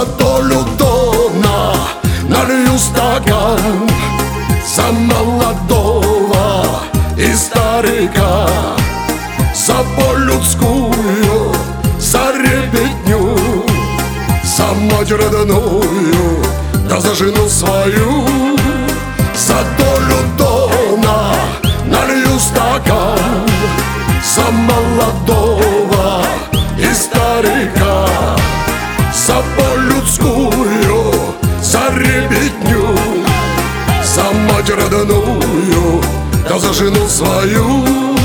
За долю дона налью стакан, за молодого и старика, за боль людскую, за ребятню, за мать родную, да за жену свою. За долю дона налью стакан, за молодого и старика, за боль людскую, за ребятню, за мать родную, да за жену свою.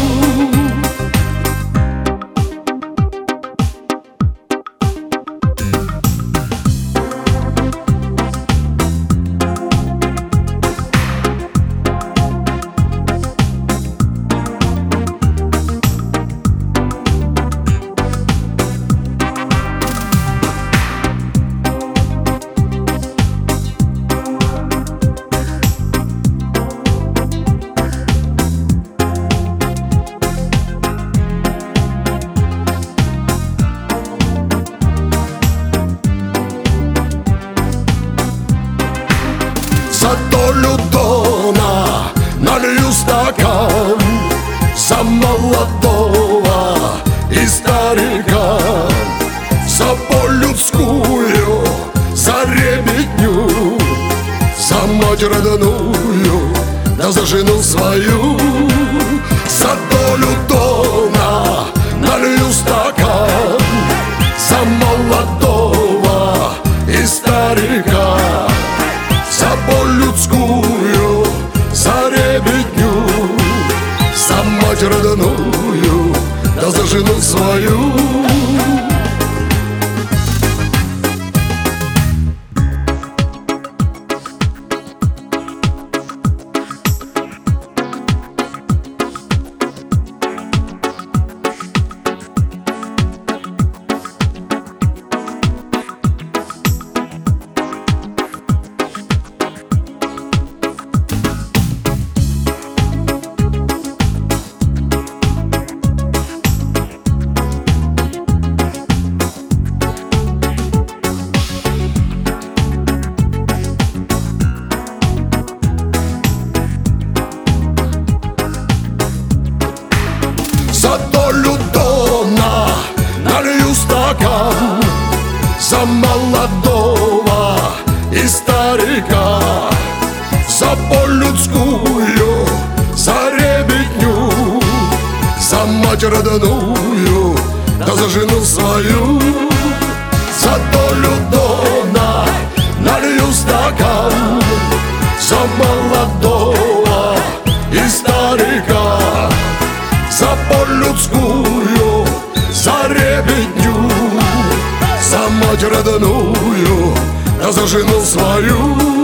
За долю дона налью стакан, за молодого и старика, за боль людскую, за ребятню, за мать родную, да за жену свою. За долю дона налью стакан, за молодого и старика, за боль людскую, за ребятню, за мать родную, да за жену свою. За долю дона налью стакан, за молодого и старика, за боль людскую, за ребятню, за мать родную, да за жену свою. За долю дона налью стакан, за молодого и старика, за боль людскую, за ребятню, за мать родную, да за жену свою.